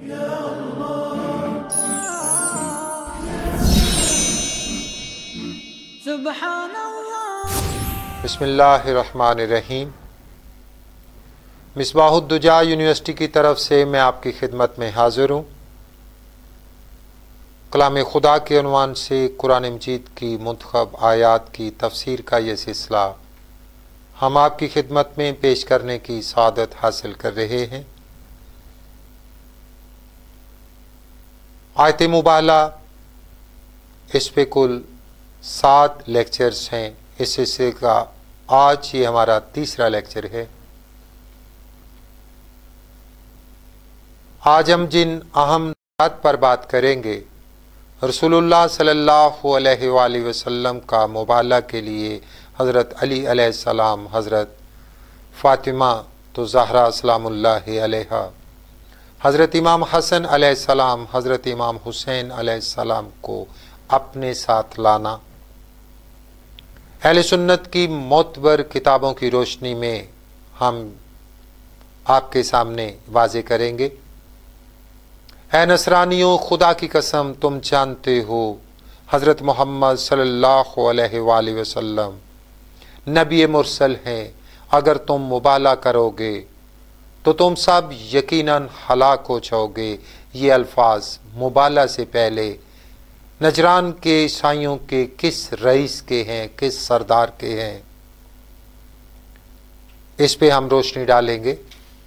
बिस्मिल्लाहिर्रहमानिर्रहीम। मिसबाहुद्दुजा यूनिवर्सिटी की तरफ से मैं आपकी खिदमत में हाज़िर हूँ। कलाम खुदा के उन्वान से कुरान मजीद की मुंतखब आयात की तफसीर का ये सिलसिला हम आपकी खिदमत में पेश करने की सआदत हासिल कर रहे हैं। आयत मुबाला, इस पे कुल 7 लेक्चर्स हैं। इस सिलसिले का आज ये हमारा तीसरा लेक्चर है। आज हम जिन अहम बात पर बात करेंगे, रसूलुल्लाह सल्लल्लाहु अलैहि वसल्लम का मुबाला के लिए हज़रत अली अलैहिस्सलाम, हज़रत फ़ातिमा तो ज़हरा सलामुल्लाहि अलैहा, हज़रत इमाम हसन अलैहिस्सलाम, हज़रत इमाम हुसैन अलैहिस्सलाम को अपने साथ लाना, अहले सुन्नत की मोतबर किताबों की रोशनी में हम आपके सामने वाज़े करेंगे। ऐ नसरानियों, खुदा की कसम तुम जानते हो हज़रत मोहम्मद सल्लल्लाहु अलैहि वसल्लम नबी मुरसल हैं। अगर तुम मुबाला करोगे तो तुम सब यकीनन हलाक हो जाओगे। ये अल्फाज मुबाला से पहले नजरान के ईसाइयों के किस रईस के हैं, किस सरदार के हैं, इस पे हम रोशनी डालेंगे।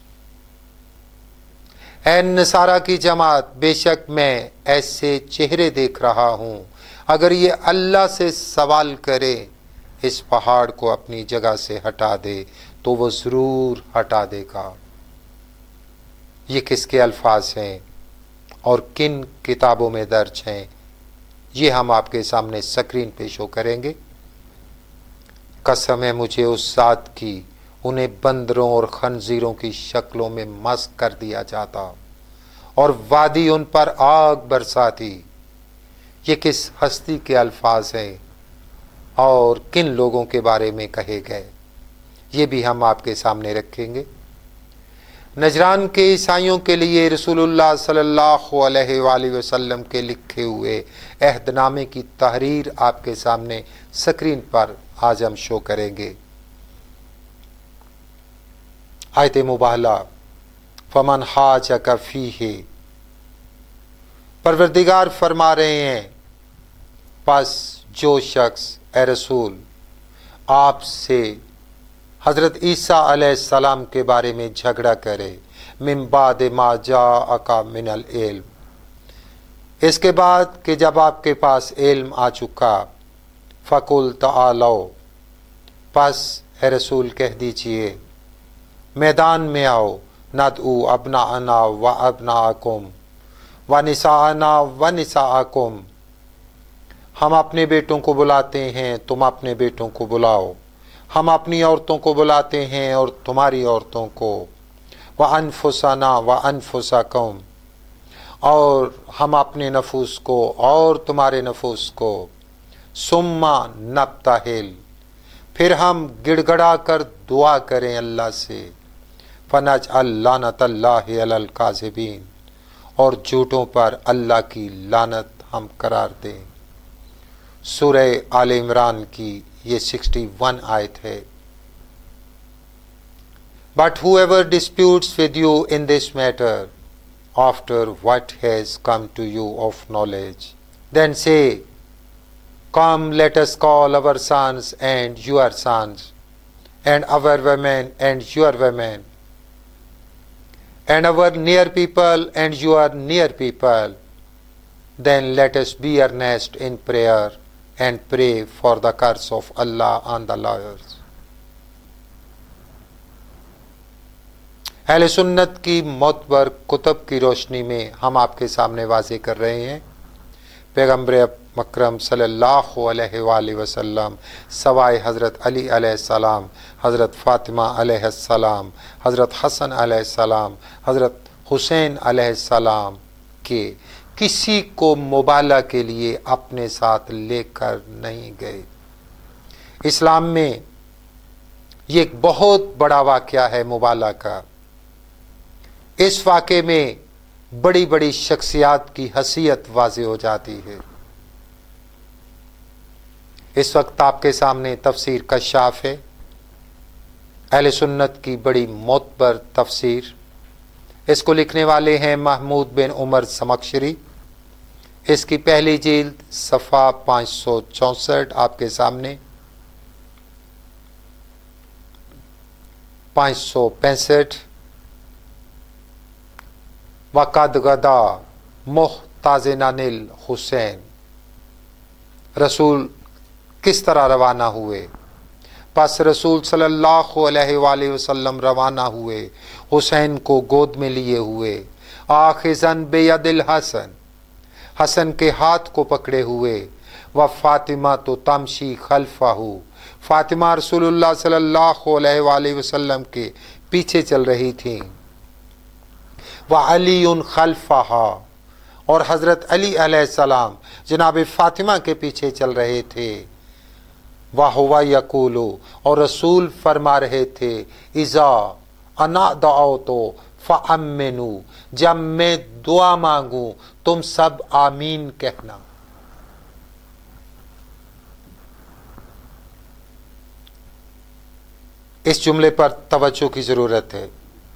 ऐ नसारा की जमात, बेशक मैं ऐसे चेहरे देख रहा हूं, अगर ये अल्लाह से सवाल करे इस पहाड़ को अपनी जगह से हटा दे तो वो जरूर हटा देगा। ये किसके अल्फाज हैं और किन किताबों में दर्ज हैं, ये हम आपके सामने स्क्रीन पे शो करेंगे। कसम है मुझे उस ज़ात की, उन्हें बंदरों और खंजीरों की शक्लों में मस्क कर दिया जाता और वादी उन पर आग बरसाती। ये किस हस्ती के अल्फाज हैं और किन लोगों के बारे में कहे गए, ये भी हम आपके सामने रखेंगे। नजरान के ईसाइयों के लिए रसूलुल्लाह सल्लल्लाहु अलैहि वसल्लम के लिखे हुए अहदनामे की तहरीर आपके सामने स्क्रीन पर आज हम शो करेंगे। आयत मुबाला, फमन हाजक फीहे, परवरदिगार फरमा रहे हैं, बस जो शख्स ए रसूल आपसे हज़रत ईसा अलैहिस्सलाम के बारे में झगड़ा करे, मिन बाद मा जाअका मिनल इल्म, इसके बाद कि जब आपके पास इल्म आ चुका, फ़कुल तआलो, बस ए रसूल कह दीजिए मैदान में आओ, नदउ अबनाअना व अबनाअकुम व निसाअना व निसाअकुम, हम अपने बेटों को बुलाते हैं, तुम अपने बेटों को बुलाओ, हम अपनी औरतों को बुलाते हैं और तुम्हारी औरतों को, व अनफुसना व अनफुसकुम, और हम अपने नफूस को और तुम्हारे नफूस को, सुम्मा नब्तहिल, फिर हम गिड़गड़ा कर दुआ करें अल्लाह से, फनजअल लानतल्लाहि अलल काज़िबीन, और झूठों पर अल्लाह की लानत हम करार दें। सूरह आले इमरान की ये 61 आयत है। But whoever disputes with you in this matter, after what has come to you of knowledge, then say, come, let us call our sons and your sons, and our women and your women, and our near people and your near people, then let us be earnest in prayer and pray for the curse of Allah on the liars। अहले सुन्नत की मोतबर कुतुब की रोशनी में हम आपके सामने वाज़े कर रहे हैं। पैगम्बर मकरम सल्लल्लाहु अलैहि वसल्लम सवाए हज़रत अली अलैहिस्सलाम, हज़रत फ़ातिमा अलैहिस्सलाम, हज़रत हसन अलैहिस्सलाम, हज़रत हुसैन अलैहिस्सलाम के किसी को मुबाला के लिए अपने साथ लेकर नहीं गए। इस्लाम में ये एक बहुत बड़ा वाक़या है मुबाला का। इस वाक़े में बड़ी बड़ी शख्सियात की हैसियत वाज़े हो जाती है। इस वक्त आपके सामने तफसीर कश्शाफ है, अहले सुन्नत की बड़ी मोतबर तफसीर। इसको लिखने वाले हैं महमूद बिन उमर ज़मख़शरी। इसकी पहली जिल्द सफ़ा 564 आपके सामने, 565। वक़द गदा मुहताज़िनानिल हुसैन, रसूल किस तरह रवाना हुए। बस रसूल सल्लल्लाहु अलैहि वसल्लम रवाना हुए हुसैन को गोद में लिए हुए, आखिज़न बेयदिल हसन, हसन के हाथ को पकड़े हुए, व फातिमा तो तमशी खल्फाहू, फातिमा रसूलुल्लाह सल्लल्लाहु अलैहि वसल्लम के पीछे चल रही थीं। व अलीउन खल्फाहा, और हज़रत अली अलैहिस्सलाम जनाब फातिमा के पीछे चल रहे थे। वह हुआ यकूलु, और रसूल फरमा रहे थे, इज़ा अना दआओ तो फ़अम्मिनू, जब मैं दुआ मांगूं तुम सब आमीन कहना। इस जुमले पर तवज्जो की जरूरत है।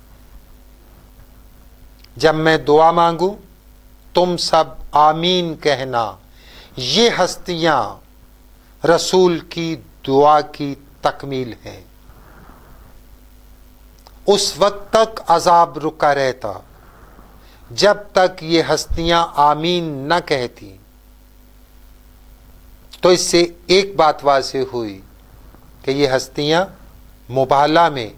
जब मैं दुआ मांगूं तुम सब आमीन कहना। ये हस्तियां रसूल की दुआ की तकमील हैं। उस वक्त तक अजाब रुका रहता जब तक ये हस्तियां आमीन न कहती। तो इससे एक बात वाज़ेह हुई कि ये हस्तियां मुबाला में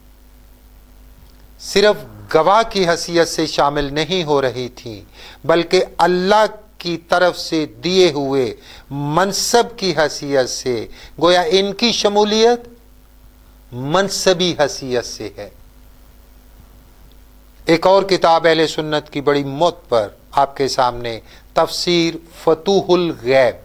सिर्फ गवाह की हैसियत से शामिल नहीं हो रही थीं, बल्कि अल्लाह की तरफ से दिए हुए मनसब की हैसियत से। गोया इनकी शमूलियत मनसबी हैसियत से है। एक और किताब अहले सुन्नत की बड़ी मौत पर आपके सामने, तफसीर फतूहुल गैब।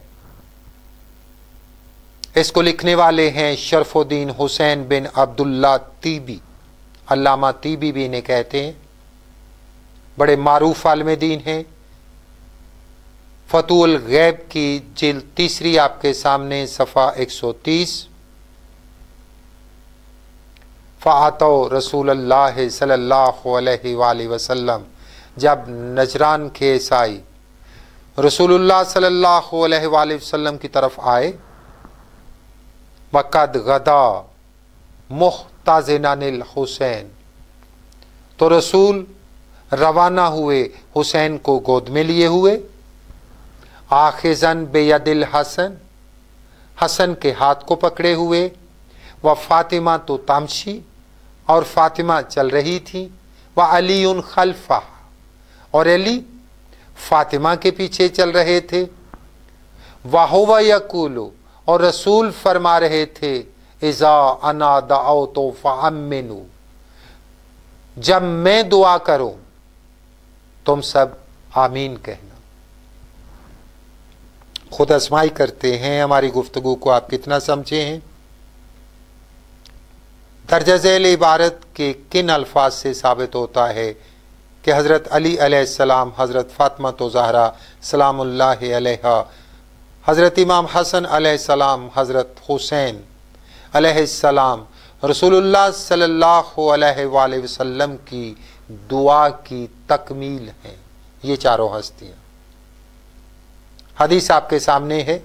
इसको लिखने वाले हैं शरफुद्दीन हुसैन बिन अब्दुल्ला तीबी, अल्लामा तीबी भी इन्हें कहते हैं, बड़े मारूफ आलिम दीन हैं। फतूहुल गैब की जिल्द तीसरी आपके सामने, सफ़ा 130। फ़ातो रसूलुल्लाह सल्लल्लाहु अलैहि वसल्लम, जब नजरान खेस आई रसूलुल्लाह सल्लल्लाहु अलैहि वसल्लम की तरफ आए। वक़द गदा मुहताज़िनानिल हुसैन, तो रसूल रवाना हुए हुसैन को गोद में लिए हुए। आखिज़न बेयदिल हसन, हसन के हाथ को पकड़े हुए। व फातिमा तो तामशी, और फातिमा चल रही थी। व अलीउन खल्फा, और अली फातिमा के पीछे चल रहे थे। वहुवा यकूलु, और रसूल फरमा रहे थे, इज़ा अना दआओ तो फ़अम्मिनू, जब मैं दुआ करूं तुम सब आमीन कहना। खुद आजमाई करते हैं हमारी गुफ्तगू को आप कितना समझे हैं। दर्जा झेल इबारत के किन अल्फाज से साबित होता है कि हज़रत अली अलैहिस्सलाम, हज़रत फातिमा तो ज़हरा सलामुल्लाहि अलैहा, हज़रत इमाम हसन अलैहिस्सलाम, हज़रत हुसैन अलैहिस्सलाम रसूलुल्लाह सल्लल्लाहु अलैहि वसल्लम की दुआ की तकमील हैं। ये चारों हस्तियां। हदीस आपके सामने है।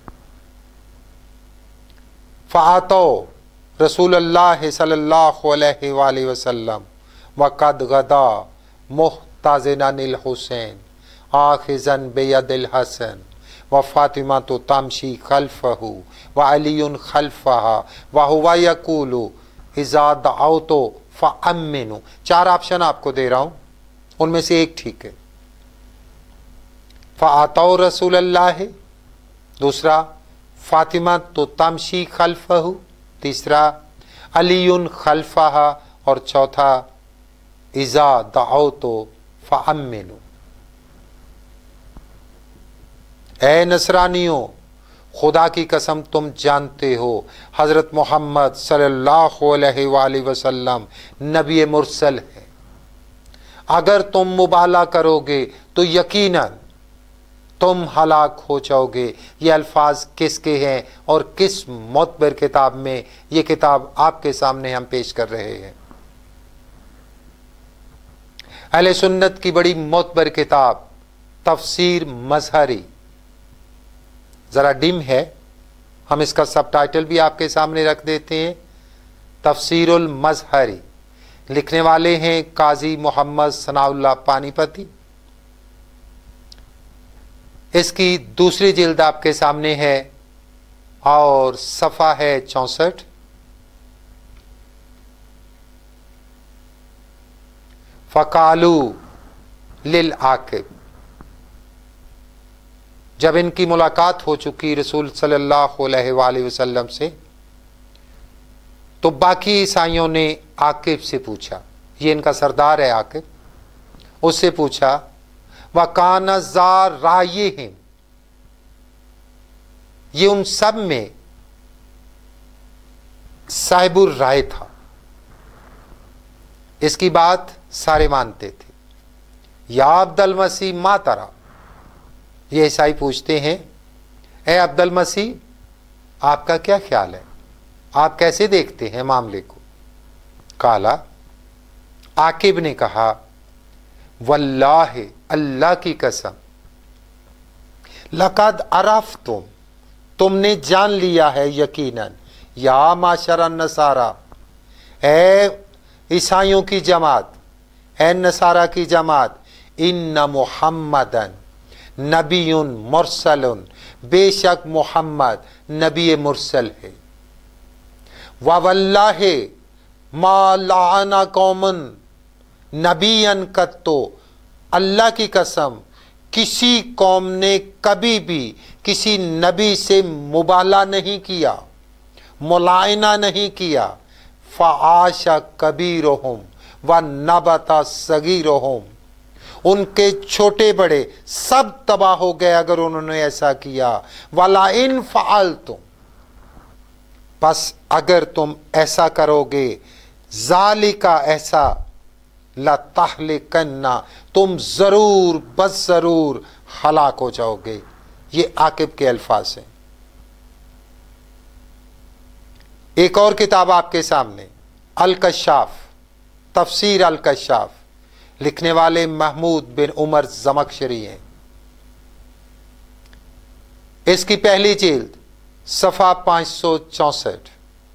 फ़आतो रसूलुल्लाह सल्लल्लाहु अलैहि वसल्लम वक़द गदा मुहताज़िनानिल हुसैन आखिज़न बेयदिल हसन व फातिमा तो तमशी खल्फहू व अलीउन खल्फहा व हुवा यकूलु इज़ा दअौतु फ़अम्मिनू। चार ऑप्शन आपको दे रहा हूं, उनमें से एक ठीक है। फ़आतो रसूलुल्लाह, दूसरा फातिमा तो तमशी खल्फहू, तीसरा अलीउन खल्फहा, और चौथा इज़ा दअौतु फ़अम्मिनू। ए नसरानियों, खुदा की कसम तुम जानते हो हज़रत मोहम्मद सल्लल्लाहु अलैहि वसल्लम नबी मुरसल है। अगर तुम मुबाला करोगे तो यकीनन तुम हलाक हो जाओगे। ये अल्फाज किसके हैं और किस मोतबर किताब में ये किताब आपके सामने हम पेश कर रहे हैं? अहले सुन्नत की बड़ी मोतबर किताब तफसीर मजहरी, जरा डिम है, हम इसका सबटाइटल भी आपके सामने रख देते हैं। तफसीरुल मजहरी, लिखने वाले हैं काजी मोहम्मद सनाउल्लाह पानीपती। इसकी दूसरी जिल्द आपके सामने है और सफ़ा है 64। फ़कालू लिल आकिब, जब इनकी मुलाकात हो चुकी रसूल सल्लल्लाहु अलैहि वसल्लम से, तो बाकी ईसाइयों ने आकिब से पूछा, ये इनका सरदार है आकिब, उससे पूछा वकाना ज़ार रायहिम, ये उन सब में साहिबुर राय था। इसकी बात सारे मानते थे। या अब्दुल मसीह मा तरा, ये ईसाई पूछते हैं, ए अब्दुल मसीह आपका क्या ख्याल है, आप कैसे देखते हैं मामले को? काला, आकिब ने कहा, वल्लाह, अल्लाह की कसम, लक़द अरफ़्तुम, तुमने जान लिया है यकीनन, या माशरा नसारा, ए ईसाइयों की जमात, ए नसारा की जमात, इन्ना मुहम्मदन नबीयुन मुरसलुन, बेशक मोहम्मद नबी मुरसल है। वल्लाहि मा लाअना कौमन नबीयन कत्तो, अल्लाह की कसम किसी कौम ने कभी भी किसी नबी से मुबाला नहीं किया, मुलायना नहीं किया। फ़आशा कबीरुहुम व नबता सगीरुहुम, उनके छोटे बड़े सब तबाह हो गए अगर उन्होंने ऐसा किया। वला इन फ़अलतुम, बस अगर तुम ऐसा करोगे, ज़ालिका ऐसा, लतहलिकन्ना, तुम जरूर बस जरूर हलाक हो जाओगे। ये आकिब के अल्फाज हैं। एक और किताब आपके सामने, अल कशाफ, तफसीर अल कशाफ, लिखने वाले महमूद बिन उमर ज़मख़शरी हैं। इसकी पहली जिल्द, सफ़ा 564,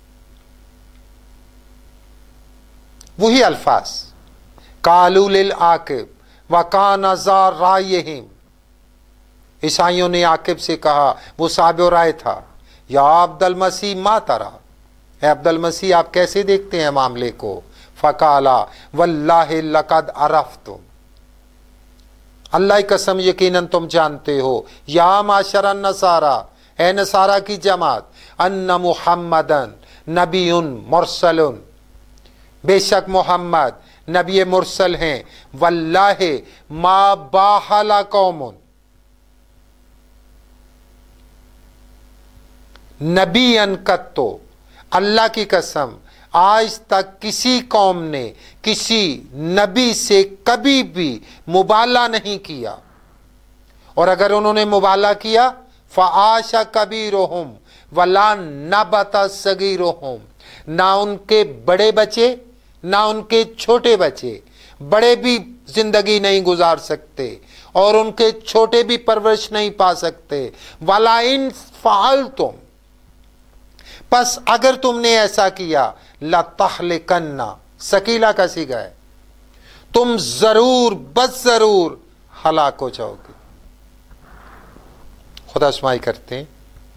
वही अल्फाज, कालू लिल आकिब व काना ज़ार रायहिम, ईसाइयों ने आकिब से कहा, वो साबिर राय था, या अब्दुल मसीह मा तरा, अब्दुल मसीह आप कैसे देखते हैं मामले को? फ़काला वल्लाहि लक़द अरफ़्तुम, अल्लाह की कसम यकीनन तुम जानते हो, या माशरा नसारा, ए नसारा की जमात, अन्ना मुहम्मदन नबीयुन मुरसलुन, बेशक मोहम्मद नबी मुरसल हैं। वल्लाहि मा बाहला कौमुन नबीयन कत्तो, अल्लाह की कसम आज तक किसी कौम ने किसी नबी से कभी भी मुबाला नहीं किया, और अगर उन्होंने मुबाला किया, फ़आशा कबीरुहुम वला नबता सगीरुहुम, ना उनके बड़े बचे ना उनके छोटे बचे, बड़े भी जिंदगी नहीं गुजार सकते और उनके छोटे भी परवरिश नहीं पा सकते। वला इन फ़अलतुम, बस अगर तुमने ऐसा किया, लतहलिकन्ना, सकीला का सीगा है, तुम जरूर बस जरूर हलाक हो जाओगे। खुदा शुमाई करते हैं,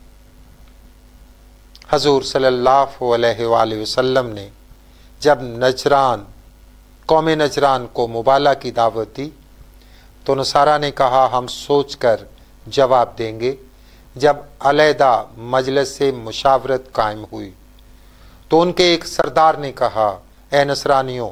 हजूर सल्लल्लाहु अलैहि वसल्लम ने जब नजरान, कौम नजरान को मुबाला की दावत दी, तो नसारा ने कहा हम सोच कर जवाब देंगे। जब अलैदा मजलिस से मुशावरत कायम हुई तो उनके एक सरदार ने कहा, ए नसरानियों,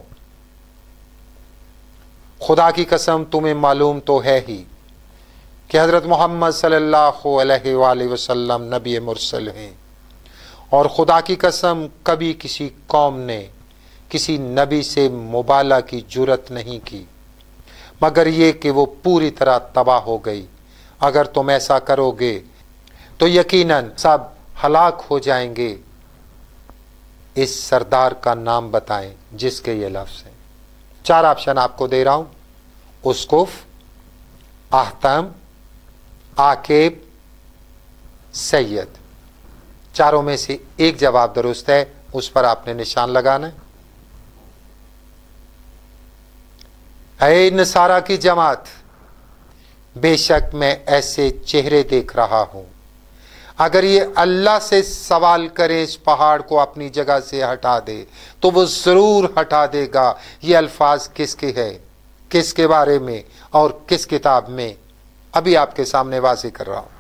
खुदा की कसम तुम्हें मालूम तो है ही कि हज़रत मोहम्मद सल्लल्लाहु अलैहि वसल्लम नबी मुरसल हैं, और खुदा की कसम कभी किसी कौम ने किसी नबी से मुबाला की जुरत नहीं की। मगर ये कि वो पूरी तरह तबाह हो गई। अगर तुम ऐसा करोगे तो यकीनन सब हलाक हो जाएंगे। इस सरदार का नाम बताएं जिसके ये लफ्ज़ हैं। 4 ऑप्शन आपको दे रहा हूं, उसकुफ, आहतम, आकेब, सैयद। चारों में से एक जवाब दुरुस्त है, उस पर आपने निशान लगाना है। ऐ नसारा की जमात, बेशक मैं ऐसे चेहरे देख रहा हूं, अगर ये अल्लाह से सवाल करें इस पहाड़ को अपनी जगह से हटा दे तो वो जरूर हटा देगा। ये अल्फाज किसके है, किसके बारे में और किस किताब में, अभी आपके सामने वाज़ेह कर रहा हूं।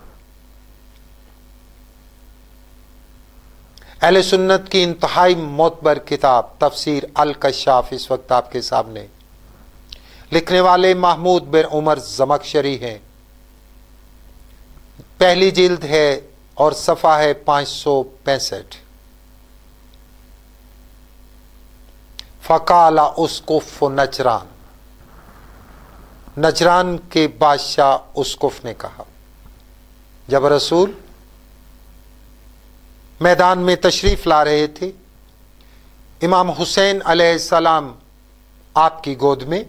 अहले सुन्नत की इंतहाई मोतबर किताब तफसीर अल कशाफ इस वक्त आपके सामने। लिखने वाले महमूद बिन उमर ज़मख़शरी हैं। पहली जिल्द है और सफ़ा है 565। फ़काला उसकुफ नजरान, नजरान के बादशाह उसकुफ ने कहा, जब रसूल मैदान में तशरीफ ला रहे थे, इमाम हुसैन अलैहिस्सलाम आपकी गोद में,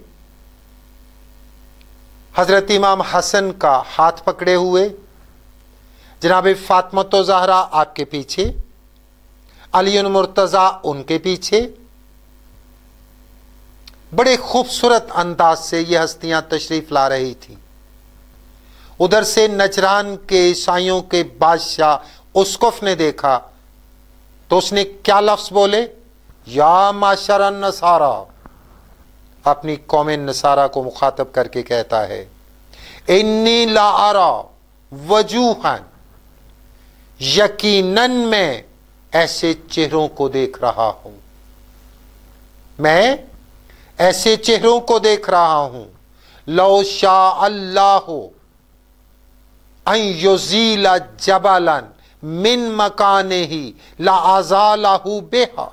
हजरत इमाम हसन का हाथ पकड़े हुए, जनाब फातिमा ज़हरा आपके पीछे, अली मुर्तज़ा उनके पीछे, बड़े खूबसूरत अंदाज से ये हस्तियां तशरीफ ला रही थी। उधर से नजरान के ईसाइयों के बादशाह उसकुफ ने देखा तो उसने क्या लफ्ज बोले, या माशर नसारा, अपनी कौम नसारा को मुखातब करके कहता है, इन्नी ला अरा वजूहन, यकीनन मैं ऐसे चेहरों को देख रहा हूं, मैं ऐसे चेहरों को देख रहा हूं, लो शाह अल्लाह अन युज़ीला जबलन मिन मकाने ही ला आज़ालहु बेहा,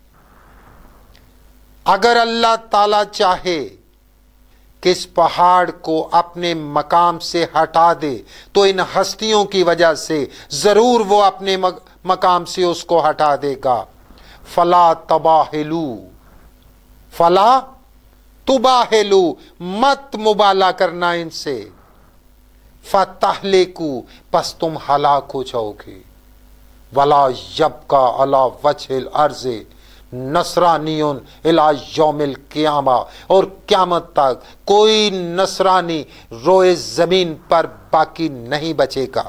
अगर अल्लाह ताला चाहे कि इस पहाड़ को अपने मकाम से हटा दे तो इन हस्तियों की वजह से जरूर वो अपने मकाम से उसको हटा देगा। फला तबाहिलू, फला तुबाहिलू, मत मुबाला करना इनसे, फतहलिकू, बस तुम हलाक हो जाओगे, वला यबका अला वजहिल अर्ज़े नसरानियुन इला यौमिल क़ियामा, और क़यामत तक कोई नसरानी रोए जमीन पर बाकी नहीं बचेगा।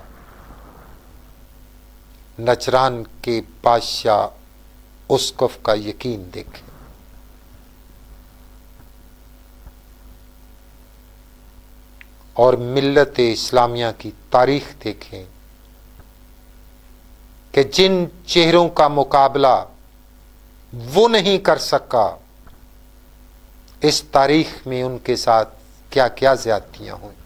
नजरान के बादशाह उसकुफ का यकीन देखें। और मिल्लत इस्लामिया की तारीख देखें कि जिन चेहरों का मुकाबला वो नहीं कर सका, इस तारीख में उनके साथ क्या क्या ज्यादतियां हुई।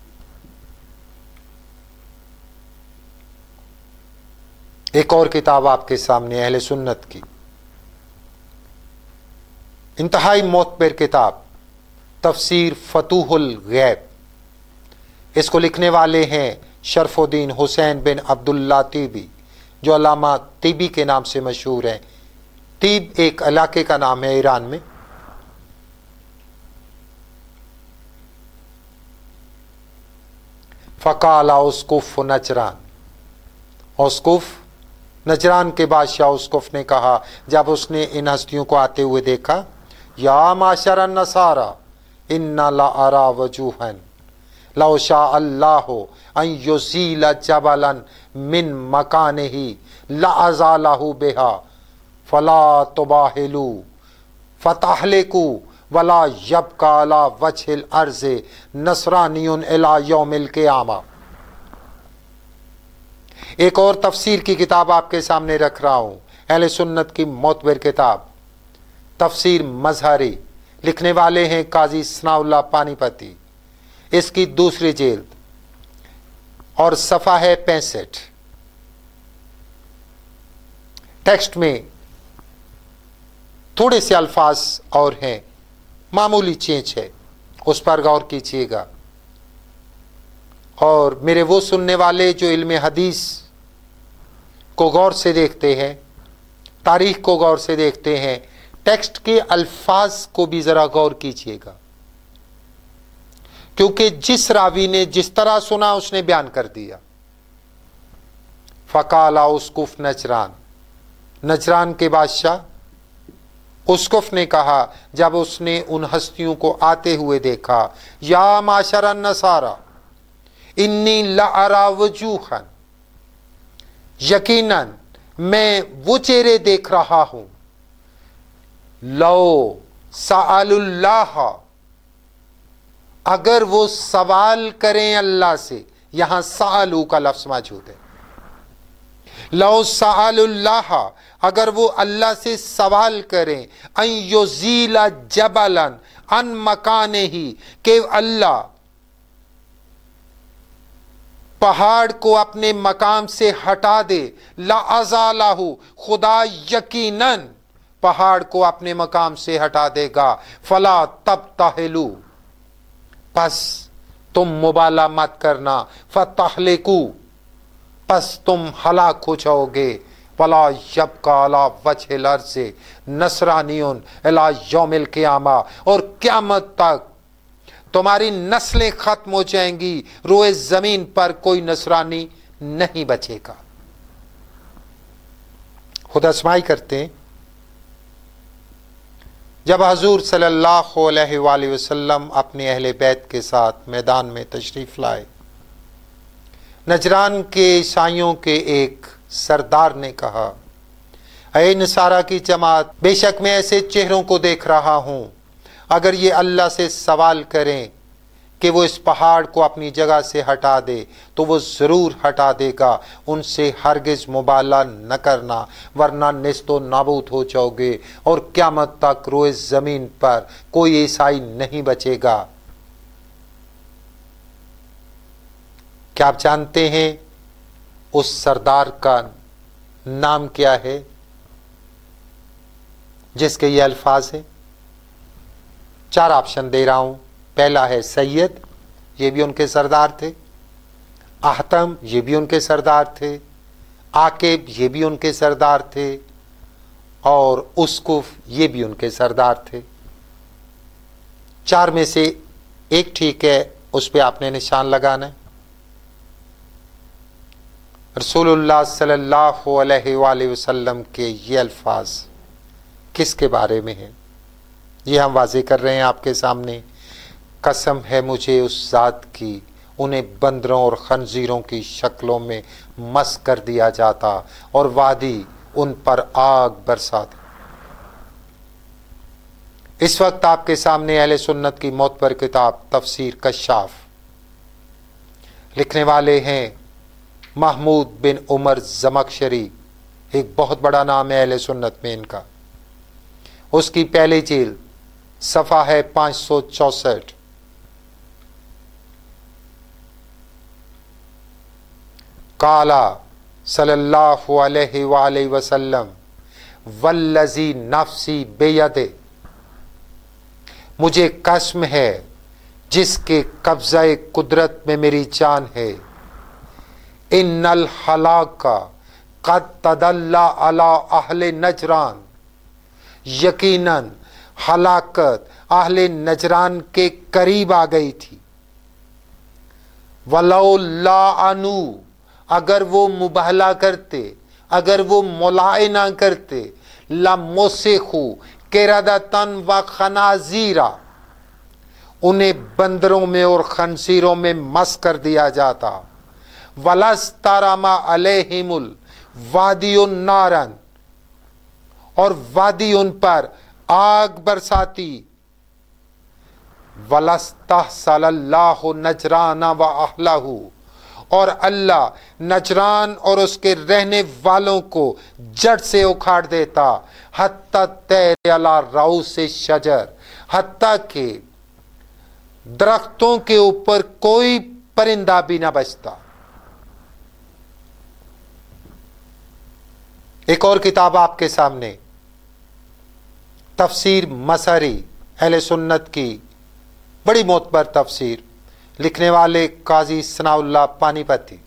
एक और किताब आपके सामने अहले सुन्नत की इंतहाई मोतबर किताब तफसीर फतूहुल गैब, इसको लिखने वाले हैं शरफुद्दीन हुसैन बिन अब्दुल्ला तीबी, जो अल्लामा तीबी के नाम से मशहूर हैं। तीब एक इलाके का नाम है ईरान में। फ़काला उसकुफ नजरान, उसकुफ नजरान के बादशाह उसकुफ ने कहा जब उसने इन हस्तियों को आते हुए देखा, या माशर नसारा इन्ना ला अरा वजूहन लौ शाअ अल्लाहु अन युज़ीला जबलन मिन मकानिही ला अज़ालहु बिहा फला तुबाहिलू फतहलिकू वला यबका अला वजहिल अर्ज़े नसरानियुन इला यौमिल क़ियामा। एक और तफसीर की किताब आपके सामने रख रहा हूं, अहले सुन्नत की मोतबर किताब तफसीर मज़हरी, लिखने वाले हैं काजी सनाउल्लाह पानीपती। इसकी दूसरी जिल्द और सफ़ा है 65। टेक्स्ट में थोड़े से अल्फाज और हैं, मामूली चेंज है, उस पर गौर कीजिएगा। और मेरे वो सुनने वाले जो इल्म हदीस को गौर से देखते हैं, तारीख को गौर से देखते हैं, टेक्स्ट के अल्फाज को भी जरा गौर कीजिएगा, क्योंकि जिस रावी ने जिस तरह सुना उसने बयान कर दिया। फ़काला उसकुफ नजरान, नजरान के बादशाह उसकुफ ने कहा जब उसने उन हस्तियों को आते हुए देखा, या माशरा नसारा इन्नी लअरा वजूहन, यकीनन मैं वो चेहरे देख रहा हूं, लो सअलुल्लाह, अगर वो सवाल करें अल्लाह से, यहां सअलू का लफ्ज मौजूद है, लो सअलुल्लाह, अगर वो अल्लाह से सवाल करें, अन युज़ीला जबलन अन मकाने ही, कि अल्लाह पहाड़ को अपने मकाम से हटा दे, ला अज़ालहु, खुदा यकीनन पहाड़ को अपने मकाम से हटा देगा, फला तब ताहिलू, बस तुम मुबाला मत करना, फतहलिकू, बस तुम हलाक हो जाओगे, वला यबका अला वजहिल अर्ज़ि नसरानियुन इला यौमिल क़ियामा, और क़यामत तक तुम्हारी नस्लें खत्म हो जाएंगी, रोए जमीन पर कोई नसरानी नहीं बचेगा। खुद आजमाई करते हैं, जब हजूर सल्लल्लाहु अलैहि वसल्लम अपने अहले बैत के साथ मैदान में तशरीफ लाए, नजरान के ईसाइयों के एक सरदार ने कहा, ऐ नसारा की जमात, बेशक मैं ऐसे चेहरों को देख रहा हूं, अगर ये अल्लाह से सवाल करें कि वो इस पहाड़ को अपनी जगह से हटा दे तो वो ज़रूर हटा देगा, उनसे हरगिज़ मुबाला न करना, वरना निस्तो नाबूद हो जाओगे और क़यामत तक रोए ज़मीन पर कोई ईसाई नहीं बचेगा। क्या आप जानते हैं उस सरदार का नाम क्या है जिसके ये अल्फाज हैं? 4 ऑप्शन दे रहा हूं। पहला है सैयद, ये भी उनके सरदार थे, आहतम, ये भी उनके सरदार थे, आकिब, ये भी उनके सरदार थे, और उसकुफ, ये भी उनके सरदार थे। 4 में से एक ठीक है, उस पर आपने निशान लगाना है। रसूलुल्लाह सल्लल्लाहु अलैहि वसल्लम के ये अल्फाज किसके बारे में हैं, ये हम वाज़े कर रहे हैं आपके सामने। कसम है मुझे उस ज़ात की, उन्हें बंदरों और खंजीरों की शक्लों में मस कर दिया जाता और वादी उन पर आग बरसाती। इस वक्त आपके सामने अहले सुन्नत की मोतबर किताब तफसीर कश्शाफ, लिखने वाले हैं महमूद बिन उमर ज़मख़शरी, एक बहुत बड़ा नाम है अहले सुन्नत में इनका। उसकी पहली जिल्द, सफ़ा है 564। काला सल्लल्लाहु अलैहि वसल्लम, वल्लज़ी नफ्सी बेयदे, मुझे कसम है जिसके कब्ज़े कुदरत में मेरी जान है, इन्नल हलाका क़द तदल्ला अला अहले नजरान, यकीनन हलाकत अहले नजरान के करीब आ गई थी। वलौ ला अनु, अगर वो मुबाहला करते, अगर वो मुलाए ना करते, ला मोसेखू किरदतन व खनाजीरा, उन्हें बंदरों में और खंसीरों में मस कर दिया जाता। वलस्तरमा अलैहिमुल वादियुन नारन, और वादी उन पर आग बरसाती। वलस्तहसलल्लाहु नजराना व अहलहू, और अल्लाह नजरान और उसके रहने वालों को जड़ से उखाड़ देता। हत्ता तैर अला रऊसे शजर, हत्ता के दरख्तों के ऊपर कोई परिंदा भी ना बचता। एक और किताब आपके सामने, तफसीर मसरी, अहले सुन्नत की बड़ी मोतबर तफसीर, लिखने वाले काजी सनाउल्लाह पानीपती।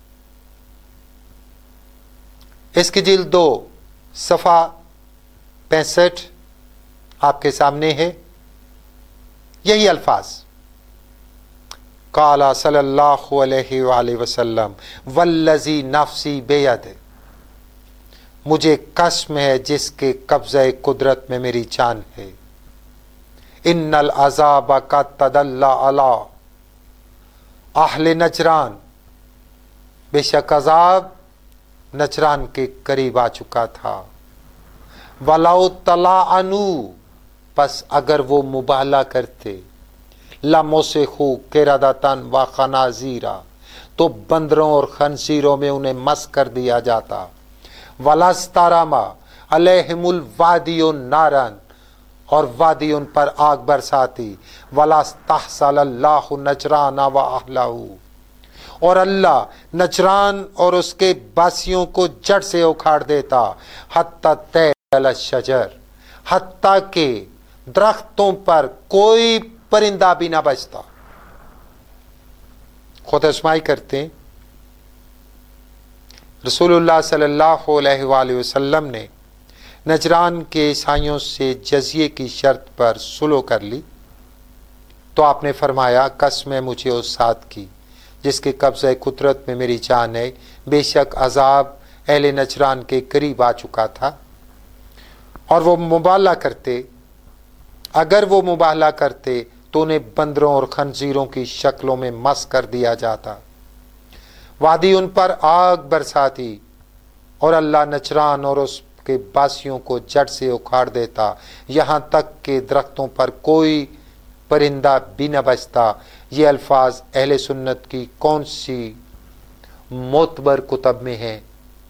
इसकी जिल्द 2 सफ़ा 65 आपके सामने है। यही अल्फाज, काला सल्लल्लाहु अलैहि वसल्लम वल्लज़ी नफ्सी बेयद, मुझे कसम है जिसके कब्ज़े कुदरत में मेरी जान है, इन्नल अज़ाब का तदल्ला अला अहले नजरान, बेशक अज़ाब नजरान के करीब आ चुका था। वलाउ तला अनु, बस अगर वो मुबाला करते, लमोसेखू किरदतन व खनाजीरा, तो बंदरों और खंजीरों में उन्हें मस कर दिया जाता। वलस्तारामा अलैहिमुल वादियुन नारन, और वादी उन पर आग बरसाती। वलास्तहसलल्लाहु नजरान व अहलहू, और अल्लाह नजरान और उसके बासियों को जड़ से उखाड़ देता। हत्ता तैल शजर, हत्ता के दरख्तों पर कोई परिंदा भी ना बचता। खुद आजमाई करते हैं। रसूलुल्लाह सल्लल्लाहु अलैहि वसल्लम ने नजरान के ईसाइयों से जजिए की शर्त पर सुलह कर ली, तो आपने फरमाया, कसम है मुझे उस साथ की जिसके कब्ज़े कुदरत में मेरी जान है, बेशक अजाब अहले नजरान के करीब आ चुका था। और वो मुबाला करते, अगर वो मुबाला करते तो उन्हें बंदरों और खंजीरों की शक्लों में मस कर दिया जाता। वादी उन पर आग बरसाती, और अल्लाह नजरान और उसके बासियों को जड़ से उखाड़ देता, यहाँ तक कि दरख्तों पर कोई परिंदा भी न बचता। ये अल्फाज अहले सुन्नत की कौन सी मोतबर कुतब में है?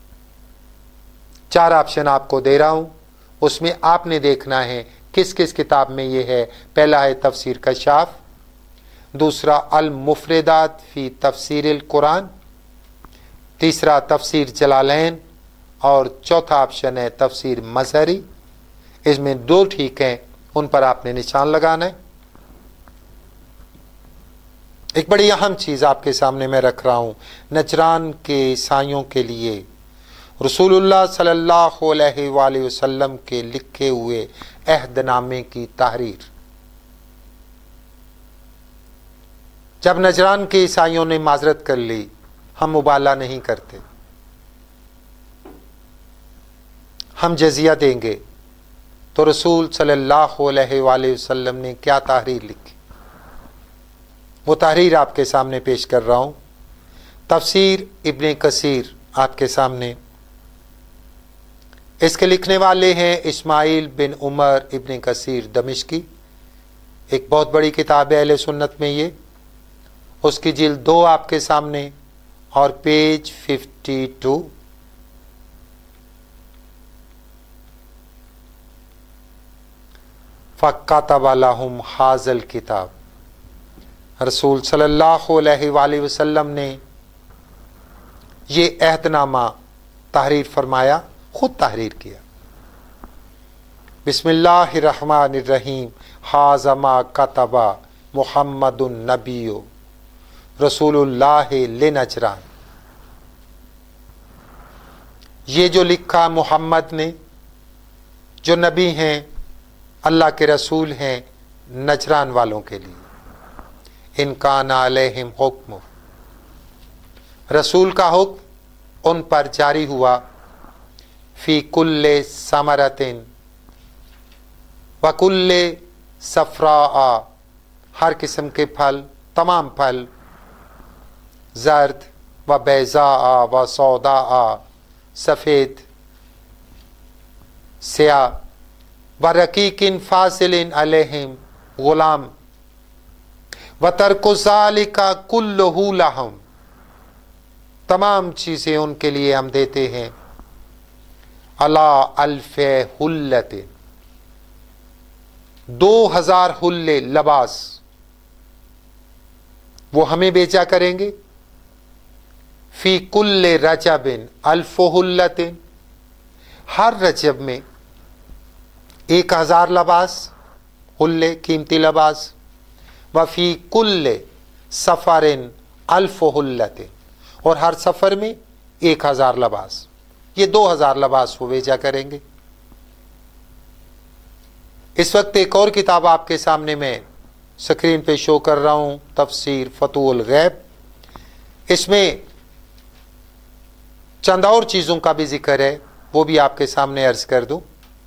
4 ऑप्शन आपको दे रहा हूं, उसमें आपने देखना है किस किस किताब में ये है। पहला है तफसीर कशाफ, दूसरा अल मुफरदात फी तफसीर कुरान, तीसरा तफसीर जलालैन, और चौथा ऑप्शन है तफसीर मजहरी। इसमें 2 ठीक हैं, उन पर आपने निशान लगाना है। एक बड़ी अहम चीज आपके सामने मैं रख रहा हूं, नजरान के ईसाइयों के लिए रसूलुल्लाह सल्लल्लाहु अलैहि वसल्लम के लिखे हुए अहदनामे की तहरीर। जब नजरान के ईसाइयों ने माजरत कर ली, हम मुबाला नहीं करते, हम जजिया देंगे, तो रसूल सल्लल्लाहु अलैहि वसल्लम ने क्या तहरीर लिखी, वो तहरीर आपके सामने पेश कर रहा हूं। तफसीर इब्ने कसीर आपके सामने, इसके लिखने वाले हैं इस्माइल बिन उमर इब्ने कसीर दमिश्की। एक बहुत बड़ी किताब है अहले सुन्नत में ये। उसकी जिल्द 2 आपके सामने और पेज 52। फ़क़तब लहुम हाज़ल किताब, रसूल सल्लल्लाहु अलैहि वसल्लम ने ये अहदनामा तहरीर फरमाया, खुद तहरीर किया। बिस्मिल्लाहिर्रहमानिर्रहीम, हाज़मा कतबा मुहम्मदुन नबियो रसूलुल्लाह लिनजरान। ये जो लिखा मोहम्मद ने, जो नबी हैं, अल्लाह के रसूल हैं नजरान वालों के लिए। इनकान अलैहिम हुक्म, रसूल का हुक्म उन पर जारी हुआ। फी कुल्ले समरतिन व कुल्ले सफरा, हर किस्म के फल, तमाम फल, जर्द व बैज़ा व सौदा, सफ़ेद स्या, व रकीकिन फासिलिन अलैहिम गुलाम व तर्कु ज़ालिका कुल्लहु लहुम, तमाम चीज़ें उनके लिए हम देते हैं। अला अल्फे हुल्लतिन, 2000 हुल्ले लबास वो हमें बेचा करेंगे। फी कुल्ले रजबिन अल्फो हुल्लतिन, हर रजब में 1000 लबास, हुल्ले कीमती लबास। वफ़ी कुल्ले सफ़रिन अल्फ हुल्लतिन, और हर सफ़र में 1000 लिबास, ये 2000 लिबास वो भेजा करेंगे। इस वक्त एक और किताब आपके सामने मैं स्क्रीन पे शो कर रहा हूं, तफसीर फतहुल गैब। इसमें चंद और चीज़ों का भी जिक्र है, वो भी आपके सामने अर्ज कर दूं।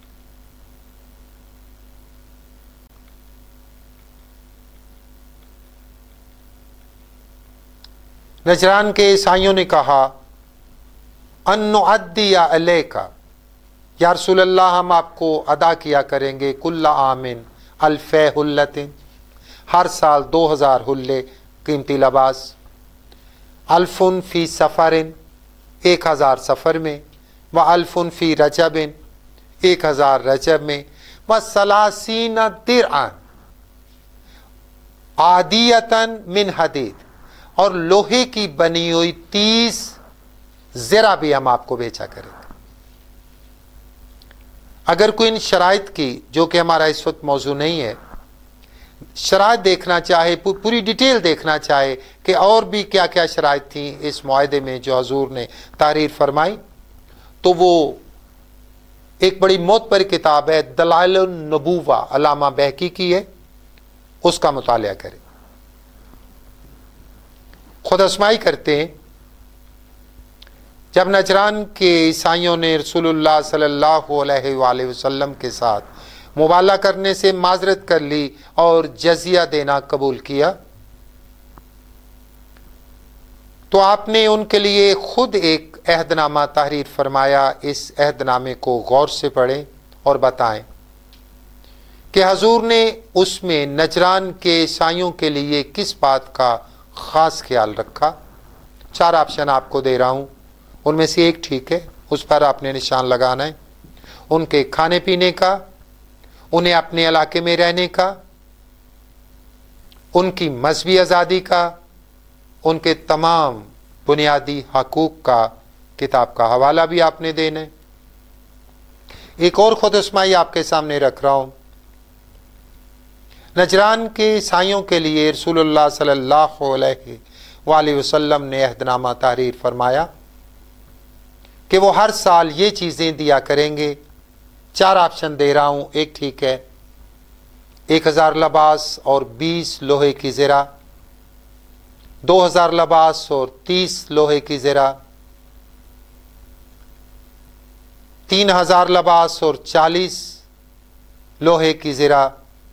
नजरान के ईसाइयों ने कहा, अन्नुअद्दिया अलैका, या रसूलल्लाह हम आपको अदा किया करेंगे कुल्ला आमिन अल्फे हुल्लतिन, हर साल 2000 हुल्ले कीमती लिबास, अल्फुन फी सफ़रिन, 1000 सफ़र में, व अल्फुन फी रजबिन, 1000 रजब में, व सलासीन दिरअन आदियतन मिन हदीद, और लोहे की बनी हुई 30 ज़रा भी हम आपको बेचा करेंगे। अगर कोई इन शराइत की, जो कि हमारा इस वक्त मौजू नहीं है, शराइत देखना चाहे, पूरी डिटेल देखना चाहे कि और भी क्या क्या शराइत थी इस मुआहदे में जो हजूर ने तारीर फरमाई, तो वो एक बड़ी मोतबर किताब है दलाइलुन नबूवा, अल्लामा बहकी की है, उसका मुतालिया करें। खुद आजमाई करते हैं। जब नजरान के ईसाइयों ने रसूलुल्लाह सल्लल्लाहु अलैहि वसल्लम के साथ मुबाला करने से माजरत कर ली और जजिया देना कबूल किया, तो आपने उनके लिए खुद एक अहदनामा तहरीर फरमाया। इस अहदनामे को गौर से पढ़ें और बताएं कि हजूर ने उसमें नजरान के ईसाइयों के लिए किस बात का ख़ास ख्याल रखा। 4 ऑप्शन आपको दे रहा हूँ, उनमें से एक ठीक है, उस पर आपने निशान लगाना है। उनके खाने पीने का, उन्हें अपने इलाके में रहने का, उनकी मजहबी आज़ादी का, उनके तमाम बुनियादी हकूक़ का किताब का हवाला भी आपने देना है। एक और खुद आज़माई आपके सामने रख रहा हूँ। नजरान के ईसाइयों के लिए रसूलुल्लाह सल्लल्लाहु अलैहि वसल्लम ने अहदनामा तहरीर फरमाया कि वो हर साल ये चीज़ें दिया करेंगे। 4 ऑप्शन दे रहा हूँ, एक ठीक है, 1000 लिबास और 20 लोहे की ज़रा, 2000 लिबास और 30 लोहे की ज़रा, 3000 लिबास और 40 लोहे की ज़रा,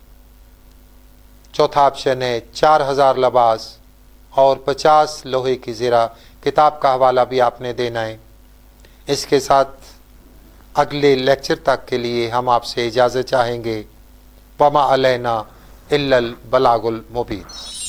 चौथा ऑप्शन है 4000 लिबास और 50 लोहे की ज़रा। किताब का हवाला भी आपने देना है। इसके साथ अगले लेक्चर तक के लिए हम आपसे इजाज़त चाहेंगे। वमा अलैना इल्लल बलागुल मुबीन।